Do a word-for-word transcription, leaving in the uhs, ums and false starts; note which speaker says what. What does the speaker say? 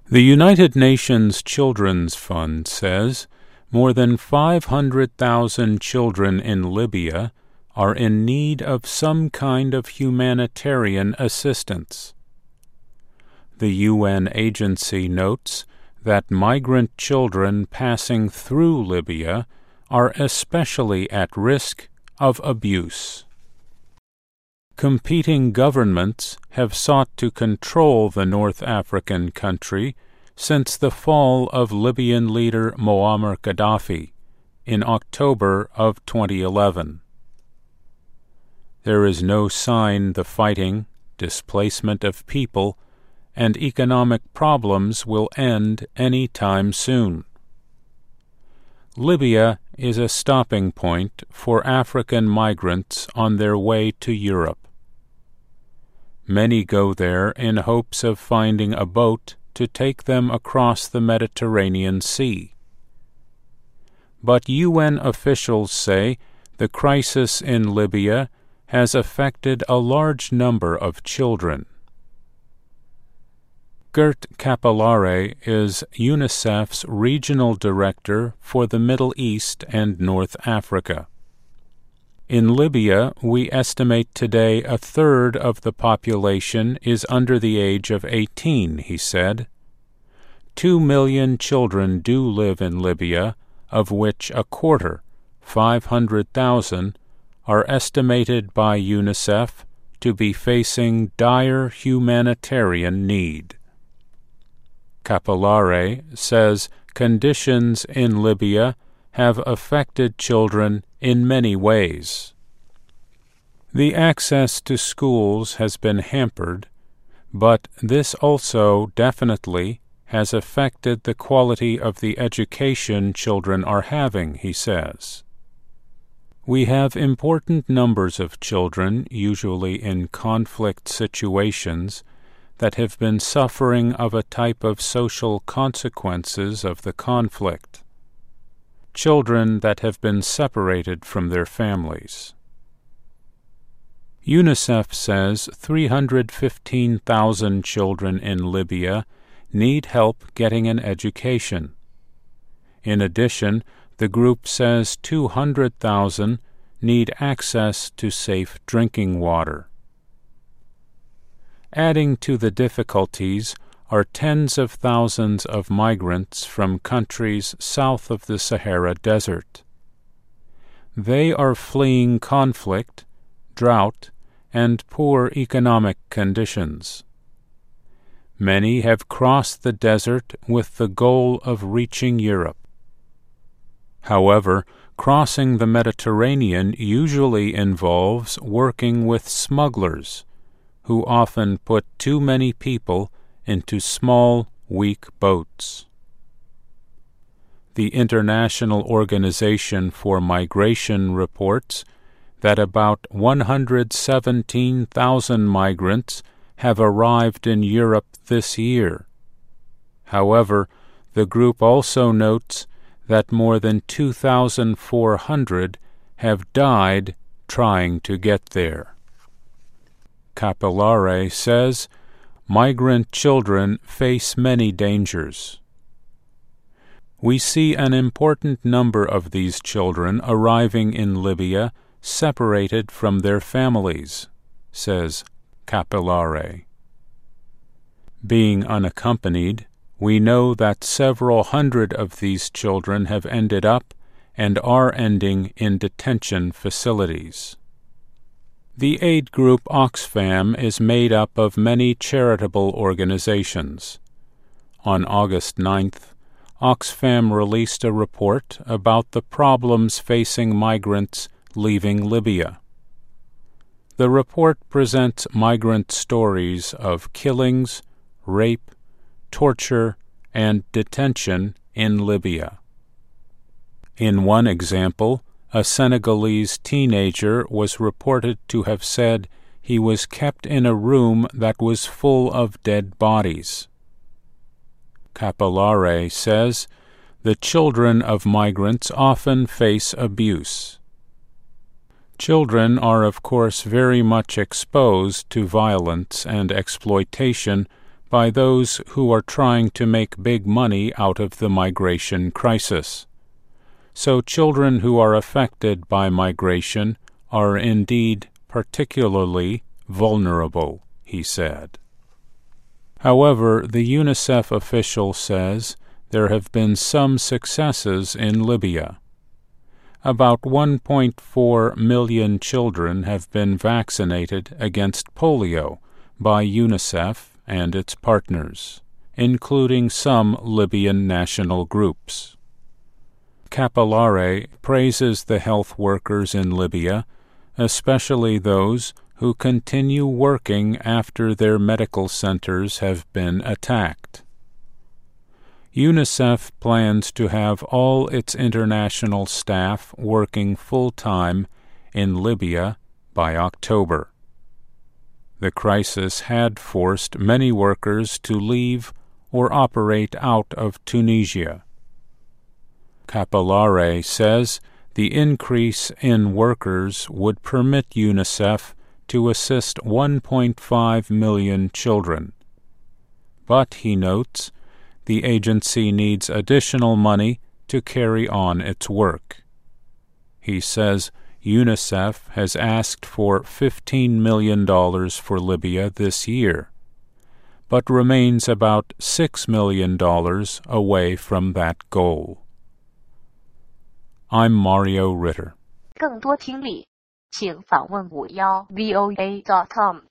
Speaker 1: The United Nations Children's Fund says more than five hundred thousand children in Libya are in need of some kind of humanitarian assistance. The U N agency notes that migrant children passing through Libya are especially at risk of abuse. Competing governments have sought to control the North African country since the fall of Libyan leader Muammar Gaddafi in October of twenty eleven. There is no sign the fighting, displacement of people, and economic problems will end any time soon. Libya is a stopping point for African migrants on their way to Europe. Many go there in hopes of finding a boat to take them across the Mediterranean Sea. But U N officials say the crisis in Libya has affected a large number of children. Gert Capillare is UNICEF's regional director for the Middle East and North Africa. In Libya, we estimate today a third of the population is under the age of eighteen, he said. Two million children do live in Libya, of which a quarter, five hundred thousand, are estimated by UNICEF to be facing dire humanitarian need. Capillare says conditions in Libya have affected children in many ways. The access to schools has been hampered, but this also definitely has affected the quality of the education children are having, he says. We have important numbers of children, usually in conflict situations, that have been suffering of a type of social consequences of the conflict. Children that have been separated from their families. UNICEF says three hundred fifteen thousand children in Libya need help getting an education. In addition, the group says two hundred thousand need access to safe drinking water. Adding to the difficulties are tens of thousands of migrants from countries south of the Sahara Desert. They are fleeing conflict, drought, and poor economic conditions. Many have crossed the desert with the goal of reaching Europe. However, crossing the Mediterranean usually involves working with smugglers, who often put too many people into small, weak boats. The International Organization for Migration reports that about one hundred seventeen thousand migrants have arrived in Europe this year. However, the group also notes that more than two thousand four hundred have died trying to get there. Capillare says migrant children face many dangers. We see an important number of these children arriving in Libya separated from their families, says Capillare. Being unaccompanied, we know that several hundred of these children have ended up and are ending in detention facilities. The aid group Oxfam is made up of many charitable organizations. On August ninth, Oxfam released a report about the problems facing migrants leaving Libya. The report presents migrant stories of killings, rape, torture, and detention in Libya. In one example, a Senegalese teenager was reported to have said he was kept in a room that was full of dead bodies. Capillare says the children of migrants often face abuse. Children are, of course, very much exposed to violence and exploitation by those who are trying to make big money out of the migration crisis. So children who are affected by migration are indeed particularly vulnerable, he said. However, the UNICEF official says there have been some successes in Libya. About one point four million children have been vaccinated against polio by UNICEF and its partners, including some Libyan national groups. Capillare praises the health workers in Libya, especially those who continue working after their medical centers have been attacked. UNICEF plans to have all its international staff working full-time in Libya by October. The crisis had forced many workers to leave or operate out of Tunisia. Capillare says the increase in workers would permit UNICEF to assist one point five million children. But, he notes, the agency needs additional money to carry on its work. He says UNICEF has asked for fifteen million dollars for Libya this year, but remains about six million dollars away from that goal. I'm Mario Ritter.
Speaker 2: 更多听力，请访问五幺 V O A dot com。